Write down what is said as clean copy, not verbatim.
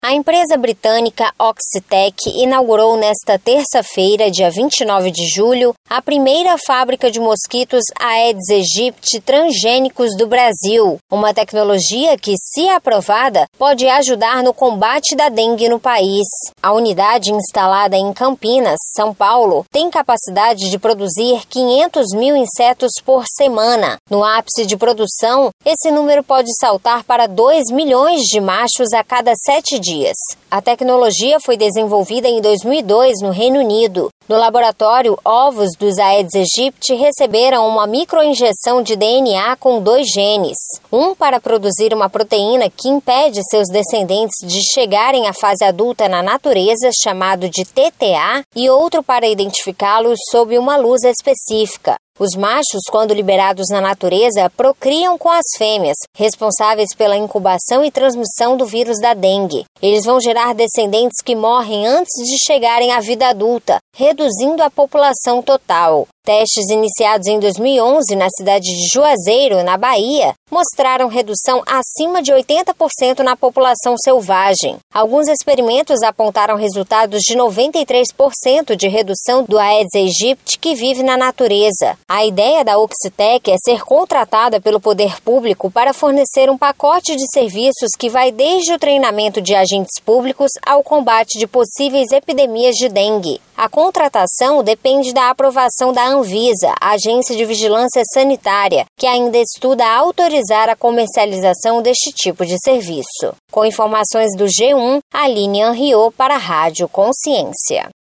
A empresa britânica Oxitec inaugurou nesta terça-feira, dia 29 de julho, a primeira fábrica de mosquitos Aedes aegypti transgênicos do Brasil, uma tecnologia que, se aprovada, pode ajudar no combate da dengue no país. A unidade instalada em Campinas, São Paulo, tem capacidade de produzir 500 mil insetos por semana. No ápice de produção, esse número pode saltar para 2 milhões de machos a cada 7 dias. A tecnologia foi desenvolvida em 2002 no Reino Unido. No laboratório, ovos dos Aedes aegypti receberam uma microinjeção de DNA com 2 genes. Um para produzir uma proteína que impede seus descendentes de chegarem à fase adulta na natureza, chamado de TTA, e outro para identificá-los sob uma luz específica. Os machos, quando liberados na natureza, procriam com as fêmeas, responsáveis pela incubação e transmissão do vírus da dengue. Eles vão gerar descendentes que morrem antes de chegarem à vida adulta, reduzindo a população total. Testes iniciados em 2011 na cidade de Juazeiro, na Bahia, mostraram redução acima de 80% na população selvagem. Alguns experimentos apontaram resultados de 93% de redução do Aedes aegypti que vive na natureza. A ideia da Oxitec é ser contratada pelo poder público para fornecer um pacote de serviços que vai desde o treinamento de agentes públicos ao combate de possíveis epidemias de dengue. A contratação depende da aprovação da Anvisa, a Agência de Vigilância Sanitária, que ainda estuda autorizar a comercialização deste tipo de serviço. Com informações do G1, Aline Henriot para a Rádio Consciência.